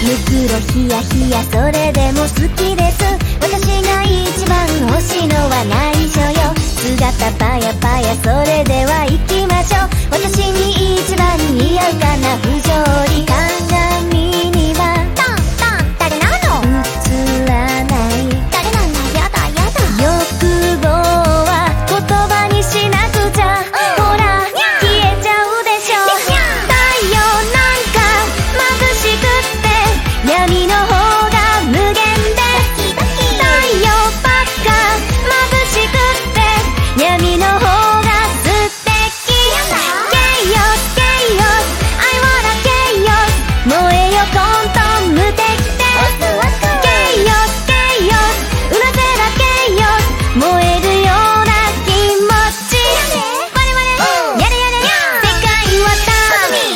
黒ヒヤヒヤそれでも好きです。私が一番欲しいのは内緒よ。姿パヤパヤそれでは行きましょう。私に一番似合うかな不条理。鏡にはタンタン誰なの映らない誰なんだやだやだ。欲望は言葉にしなくちゃ、ほら消えちゃうでしょ。太陽なんか眩しくって闇の方が無限で、太陽ばっか眩しくって闇の方が素敵。ケイオスケイオス I wanna ケイオス燃えよ混沌無敵で。ケイオスケイオスうなせだケイオス燃えるような気持ち。我々やれやれ世界はダメ。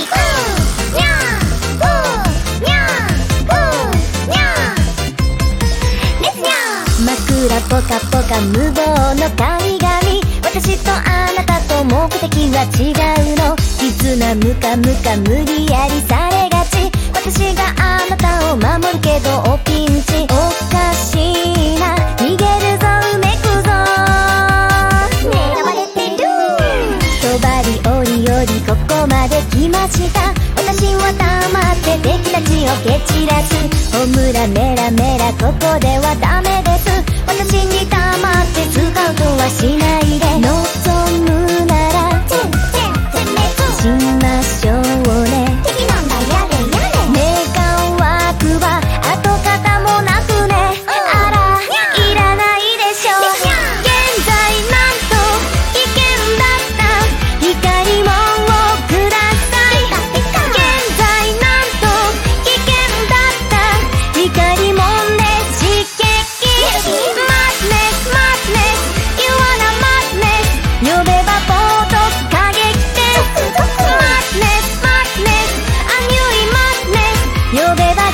枕ポカポカ無謀の神々。私とあなたと目的は違うの。絆ムカムカ無理やりされがち。私があなたを守るけどピンチおかしいな。逃げるぞうめくぞ狙われてる。とばりおりよりここまで来ました。私は黙って敵たちを蹴散らす。ほむらメラメラここではダメです。私に黙ってスカウトはしないで。望むならしましょうね。敵なんだやれやれ。願わくは跡形もなくね。あらいらないでしょ。現在なんと危険だった光もください。現在なんと危険だった光もね刺激。Madness Madness You wanna Madness 呼べばボート過激点。Madness Madness あにゅい Madness 呼べば